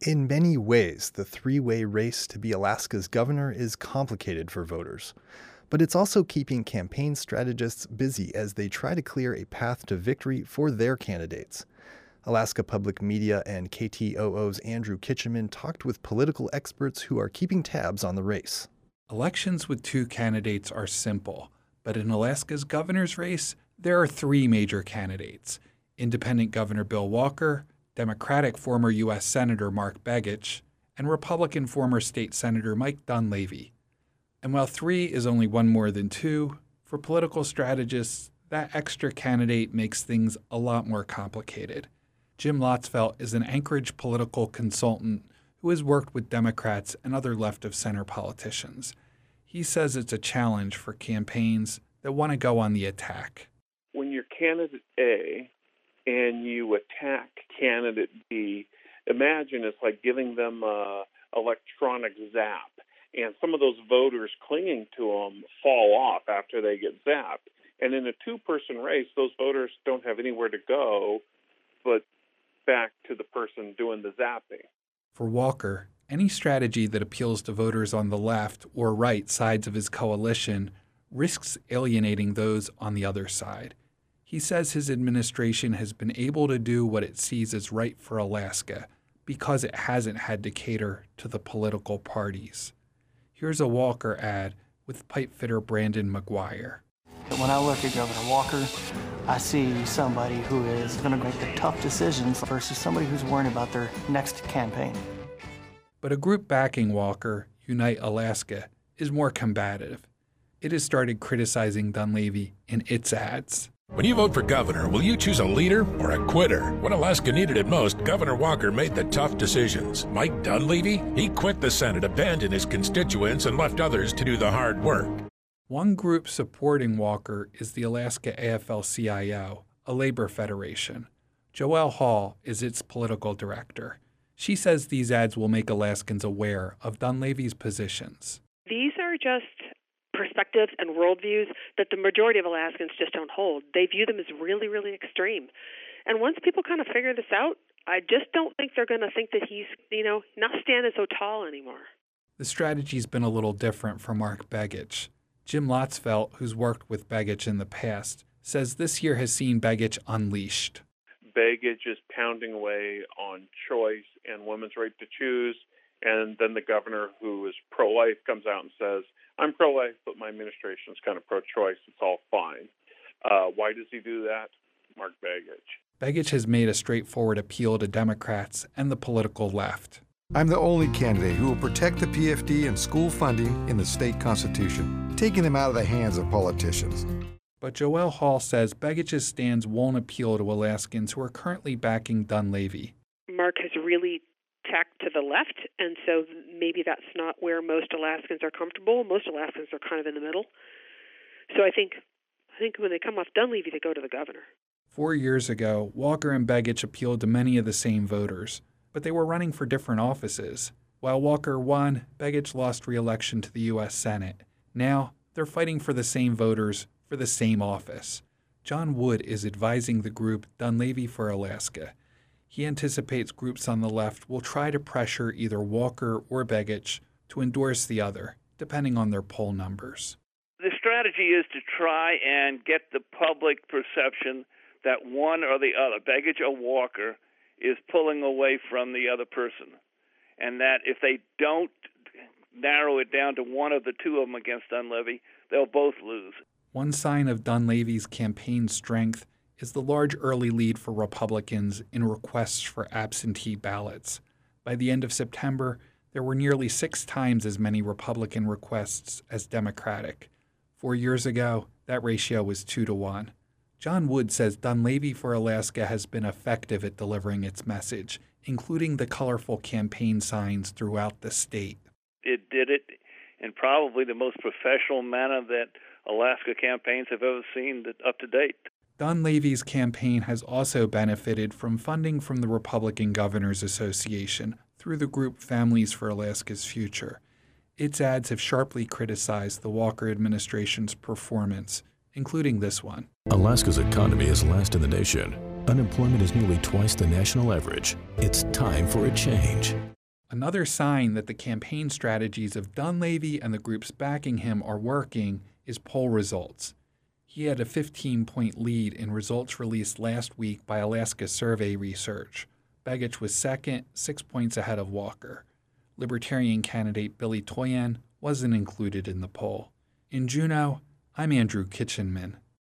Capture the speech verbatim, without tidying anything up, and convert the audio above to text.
In many ways, the three-way race to be Alaska's governor is complicated for voters. But it's also keeping campaign strategists busy as they try to clear a path to victory for their candidates. Alaska Public Media and K T O O's Andrew Kitcheman talked with political experts who are keeping tabs on the race. Elections with two candidates are simple, but in Alaska's governor's race, there are three major candidates: Independent Governor Bill Walker, Democratic former U S Senator Mark Begich, and Republican former State Senator Mike Dunleavy. And while three is only one more than two, for political strategists, that extra candidate makes things a lot more complicated. Jim Lotzfelt is an Anchorage political consultant who has worked with Democrats and other left-of-center politicians. He says it's a challenge for campaigns that want to go on the attack. When you're candidate A and you attack candidate B, imagine it's like giving them an electronic zap, and some of those voters clinging to them fall off after they get zapped. And in a two-person race, those voters don't have anywhere to go but back to the person doing the zapping. For Walker, any strategy that appeals to voters on the left or right sides of his coalition risks alienating those on the other side. He says his administration has been able to do what it sees as right for Alaska because it hasn't had to cater to the political parties. Here's a Walker ad with pipefitter Brandon McGuire. When I look at Governor Walker, I see somebody who is going to make the tough decisions versus somebody who's worrying about their next campaign. But a group backing Walker, Unite Alaska, is more combative. It has started criticizing Dunleavy in its ads. When you vote for governor, will you choose a leader or a quitter? When Alaska needed it most, Governor Walker made the tough decisions. Mike Dunleavy? He quit the Senate, abandoned his constituents, and left others to do the hard work. One group supporting Walker is the Alaska A F L C I O, a labor federation. Joelle Hall is its political director. She says these ads will make Alaskans aware of Dunleavy's positions. These are just perspectives and worldviews that the majority of Alaskans just don't hold. They view them as really, really extreme. And once people kind of figure this out, I just don't think they're going to think that he's, you know, not standing so tall anymore. The strategy's been a little different for Mark Begich. Jim Lotzfelt, who's worked with Begich in the past, says this year has seen Begich unleashed. Begich is pounding away on choice and women's right to choose, and then the governor, who is pro-life, comes out and says, I'm pro-life, but my administration is kind of pro-choice. It's all fine. Uh, why does he do that? Mark Begich. Begich has made a straightforward appeal to Democrats and the political left. I'm the only candidate who will protect the P F D and school funding in the state constitution, taking them out of the hands of politicians. But Joelle Hall says Begich's stands won't appeal to Alaskans who are currently backing Dunleavy. Mark has really tacked to the left, and so maybe that's not where most Alaskans are comfortable. Most Alaskans are kind of in the middle. So I think, I think when they come off Dunleavy, they go to the governor. Four years ago, Walker and Begich appealed to many of the same voters, but they were running for different offices. While Walker won, Begich lost re-election to the U S Senate. Now, they're fighting for the same voters for the same office. John Wood is advising the group Dunleavy for Alaska. He anticipates groups on the left will try to pressure either Walker or Begich to endorse the other, depending on their poll numbers. The strategy is to try and get the public perception that one or the other, Begich or Walker, is pulling away from the other person, and that if they don't narrow it down to one of the two of them against Dunleavy, they'll both lose. One sign of Dunleavy's campaign strength is the large early lead for Republicans in requests for absentee ballots. By the end of September, there were nearly six times as many Republican requests as Democratic. Four years ago, that ratio was two to one. John Wood says Dunleavy for Alaska has been effective at delivering its message, including the colorful campaign signs throughout the state. It did it in probably the most professional manner that Alaska campaigns have ever seen up to date. Dunleavy's campaign has also benefited from funding from the Republican Governors Association through the group Families for Alaska's Future. Its ads have sharply criticized the Walker administration's performance, including this one. Alaska's economy is last in the nation. Unemployment is nearly twice the national average. It's time for a change. Another sign that the campaign strategies of Dunleavy and the groups backing him are working is poll results. He had a fifteen-point lead in results released last week by Alaska Survey Research. Begich was second, six points ahead of Walker. Libertarian candidate Billy Toyen wasn't included in the poll. In Juneau, I'm Andrew Kitchenman.